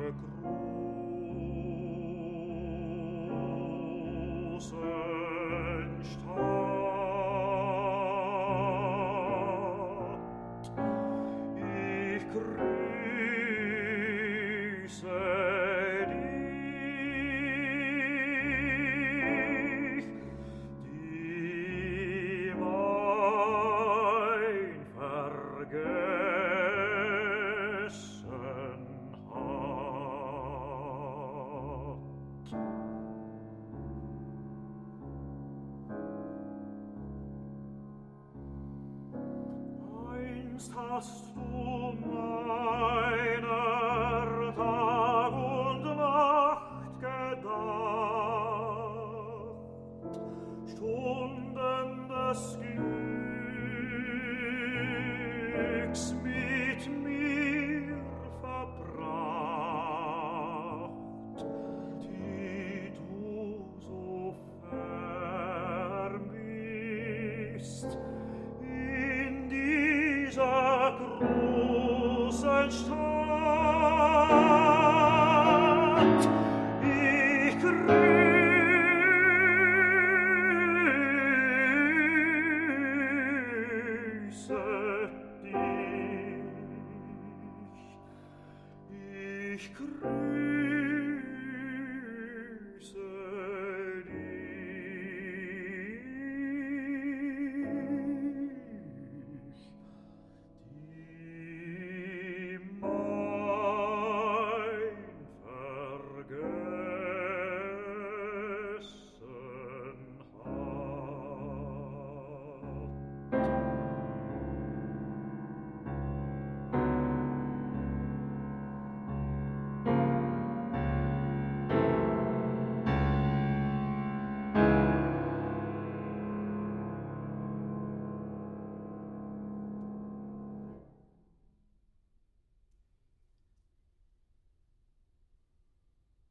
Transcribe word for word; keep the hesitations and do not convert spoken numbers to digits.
großen Stadt. Ich grüße dich, die mein vergessen hat. Einst hast du meiner Tag und Nacht gedacht, Stunden des Glücks mit mir verbracht, die du so vermisst in dieser großen Stadt. Ich grüße dich, ich grüße